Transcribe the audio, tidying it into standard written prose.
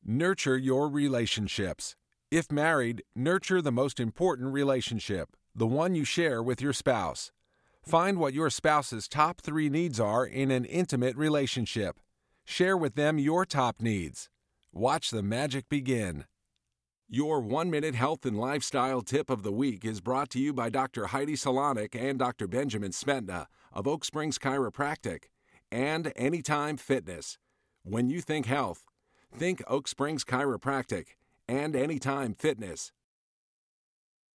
Nurture your relationships. If married, nurture the most important relationship, the one you share with your spouse. Find what your spouse's top 3 needs are in an intimate relationship. Share with them your top needs. Watch the magic begin. Your 1-minute health and lifestyle tip of the week is brought to you by Dr. Heidi Solonic and Dr. Benjamin Smetna of Oak Springs Chiropractic and Anytime Fitness. When you think health, think Oak Springs Chiropractic and Anytime Fitness.